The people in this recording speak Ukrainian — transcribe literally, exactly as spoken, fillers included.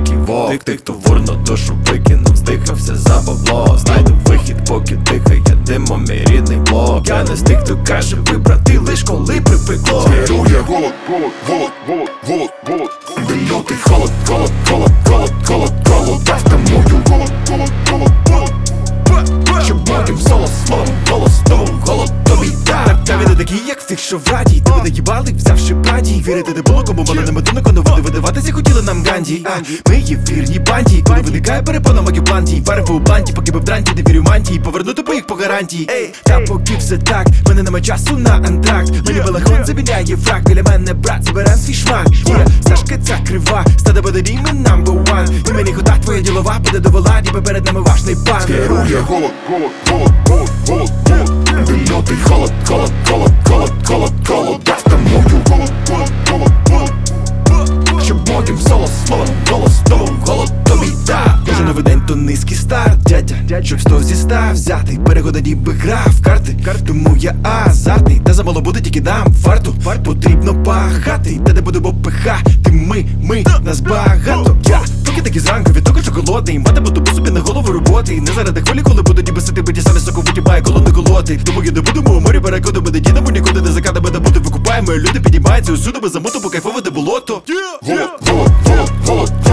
дикий вовк. Тик, тик, товар на душу викинув, здихався за бабло. Знайду вихід, поки дихає димом мій рідний блок. Я не з тих, хто каже вибрати лиш коли припекло. Керує голод, голод, голод, голод, голод, голод. Де лютий холод, холод, холод, холод, холод, холод. Я втамую голод, голод, голод, голод. Щоб потім соло словом голос, тому голод тобі дар. Та ви не такі, як в тих, що в раді. Тебе наїбали, взявши браді. Вірити не було кому, мали не медунок, коли вони видаватися хотіли нам Ганді. А ми є вірні банді. Коли виникає перепона, магію планті. Варив у бланті, поки би в дранті, не вірю мантії. Повернути би їх по гарантії. Та поки все так, мене нема часу на антракт. Мені балахон заміняє фрак. Біля мене брат, заберем свій шмак. Є, Сашка ця крива, стада бадарі, ми number one. І мені хода твоя ділова, буде до вела, ніби перед нами важний пан. Керує голод, голод, голод, голод, голод, голод. Де лютий холод, холод, холод, холод, холод, холод. Я втамую голод, голод, голод, голод. Щоб потім соло словом голос, тому голод тобі дар. Кожен новий день то низький старт, дядя, щоб сто зі ста взятий. Перегода ніби гра в карти, тому я азартний. Та замало буде, тільки дам фарту. Потрібно пахати, та де будемо пихати. Ми, ми, нас багато. Я поки таки зранку, від того, що голодний. Матиму тобі собі на голову роботи. Не заради хвилі, коли буду ніби сити, бо ті самі соковиті має колони колоти. Тому я не будемо у морі переходимо, не дідемо, нікуди не закатами, не бути викупаємо. Люди підіймаються усюди, без замуту, покайфовити болото. Голод, голод, голод, голод,